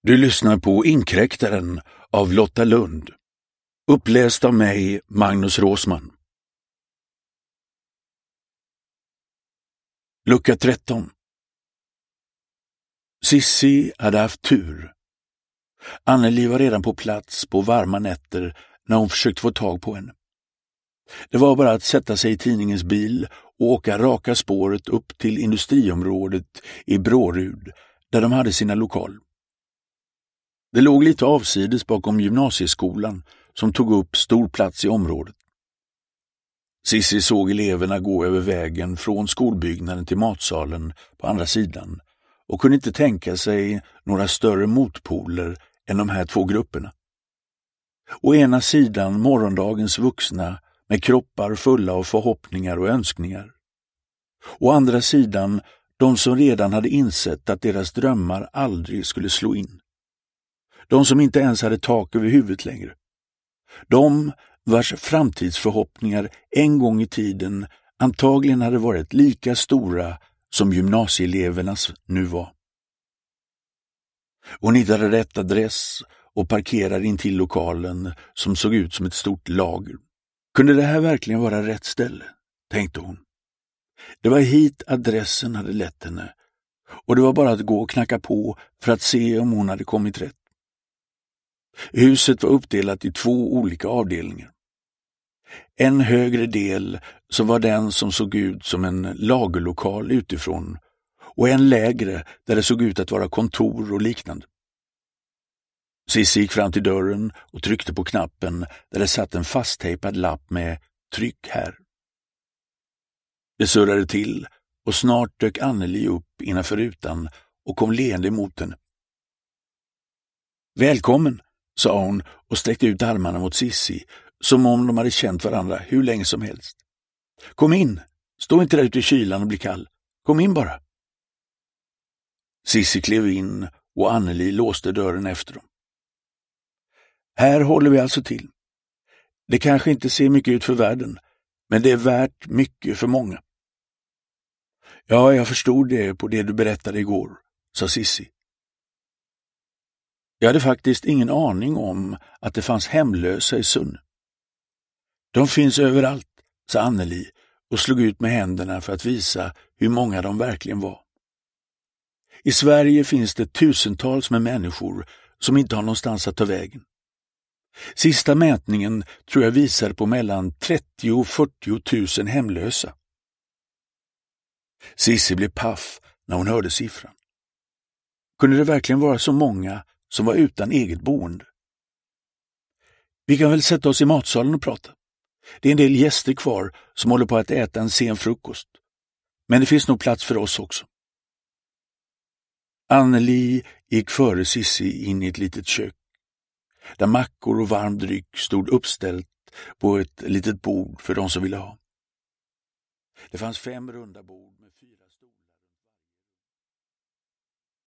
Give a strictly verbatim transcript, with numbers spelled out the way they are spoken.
Du lyssnar på Inkräktaren av Lotta Lund. Uppläst av mig, Magnus Råsman. Lucka tretton. Sissi hade haft tur. Anneli var redan på plats på varma nätter när hon försökte få tag på henne. Det var bara att sätta sig i tidningens bil och åka raka spåret upp till industriområdet i Brårud där de hade sina lokaler. Det låg lite avsides bakom gymnasieskolan som tog upp stor plats i området. Sissi såg eleverna gå över vägen från skolbyggnaden till matsalen på andra sidan och kunde inte tänka sig några större motpoler än de här två grupperna. Å ena sidan morgondagens vuxna med kroppar fulla av förhoppningar och önskningar. Å andra sidan de som redan hade insett att deras drömmar aldrig skulle slå in. De som inte ens hade tak över huvudet längre. De vars framtidsförhoppningar en gång i tiden antagligen hade varit lika stora som gymnasieelevernas nu var. Hon hittade rätt adress och parkerade in till lokalen som såg ut som ett stort lager. Kunde det här verkligen vara rätt ställe, tänkte hon. Det var hit adressen hade lett henne och det var bara att gå och knacka på för att se om hon hade kommit rätt. Huset var uppdelat i två olika avdelningar. En högre del så var den som såg ut som en lagerlokal utifrån och en lägre där det såg ut att vara kontor och liknande. Sissi gick fram till dörren och tryckte på knappen där det satt en fasttejpad lapp med tryck här. Det surrade till och snart dök Anneli upp innanför rutan och kom leende mot henne. Välkommen, sa hon och sträckte ut armarna mot Sissi som om de hade känt varandra hur länge som helst. Kom in, stå inte där ute i kylan och bli kall. Kom in bara. Sissi klev in och Anneli låste dörren efter dem. Här håller vi alltså till. Det kanske inte ser mycket ut för världen, men det är värt mycket för många. Ja, jag förstod det på det du berättade igår, sa Sissi. Jag hade faktiskt ingen aning om att det fanns hemlösa i Sunne. De finns överallt, sa Anneli och slog ut med händerna för att visa hur många de verkligen var. I Sverige finns det tusentals med människor som inte har någonstans att ta vägen. Sista mätningen tror jag visar på mellan trettio och fyrtio tusen hemlösa. Sissi blev paff när hon hörde siffran. Kunde det verkligen vara så många som var utan eget boende? Vi kan väl sätta oss i matsalen och prata. Det är en del gäster kvar som håller på att äta en sen frukost. Men det finns nog plats för oss också. Anneli gick före Sissi in i ett litet kök. Där mackor och varm dryck stod uppställt på ett litet bord för de som ville ha. Det fanns fem runda bord med fyra...